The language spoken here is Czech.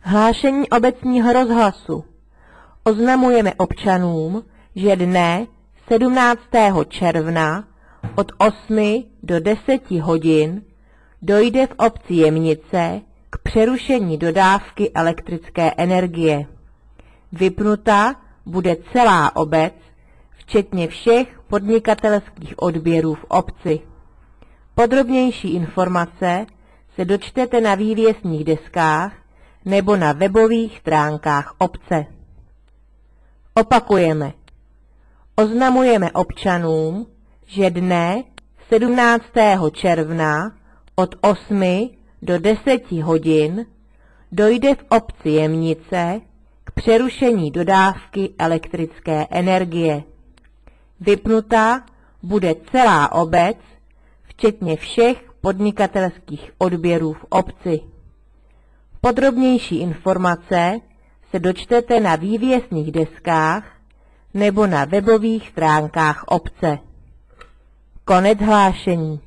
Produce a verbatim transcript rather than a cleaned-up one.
Hlášení obecního rozhlasu. Oznamujeme občanům, že dne sedmnáctého června od osmi do deseti hodin dojde v obci Jemnice k přerušení dodávky elektrické energie. Vypnuta bude celá obec, včetně všech podnikatelských odběrů v obci. Podrobnější informace se dočtete na vývěsních deskách nebo na webových stránkách obce. Opakujeme. Oznamujeme občanům, že dne sedmnáctého června od osmi do deseti hodin dojde v obci Jemnice k přerušení dodávky elektrické energie. Vypnuta bude celá obec, včetně všech podnikatelských odběrů v obci. Podrobnější informace se dočtete na vývěsních deskách nebo na webových stránkách obce. Konec hlášení.